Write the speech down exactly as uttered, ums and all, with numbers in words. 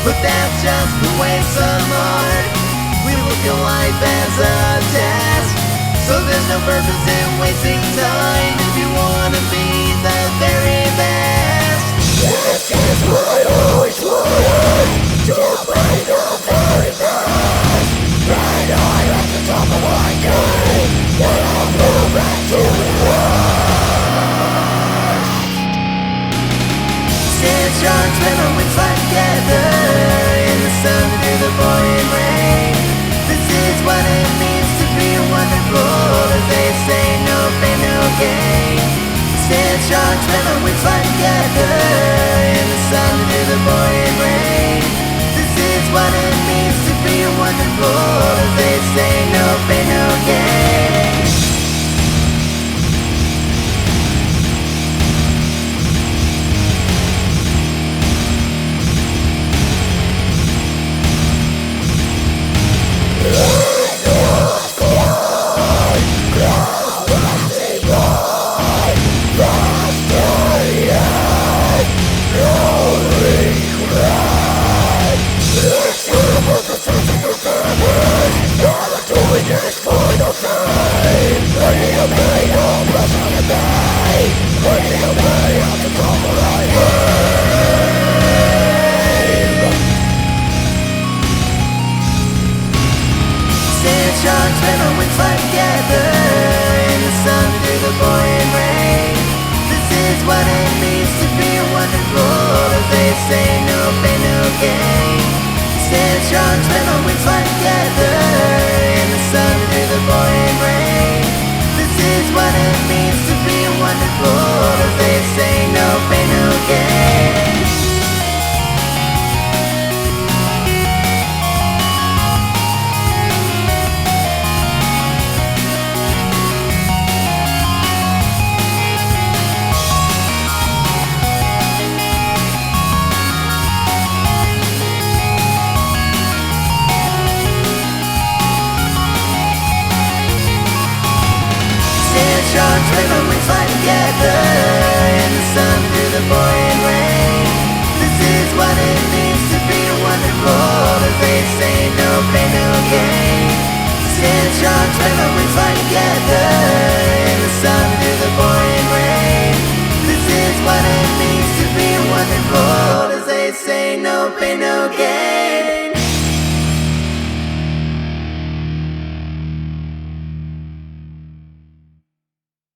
but that's just the way some are. We look at life as a test, so there's no purpose in wasting time if you wanna be the very best. This is what I always wanted, to be the very best. And I'm at the top of my game, and I'll move back to the worst. Stand strong, spread our wings, fly together in the sun through the pouring rain. This is what it means to be wonderful, as they say, no pain, no gain. Stand strong, spread our wings, fly together in the sun through the pouring rain. This is what it means to be wonderful, as they say, no pain, no gain. Stand strong, spread our wings, fly together in the sun through the pouring rain. This is what it means to be wonderful, as they say, no pain, no gain. Stand strong, spread our wings, fly together in the sun through the pouring rain. This is what it means to be wonderful,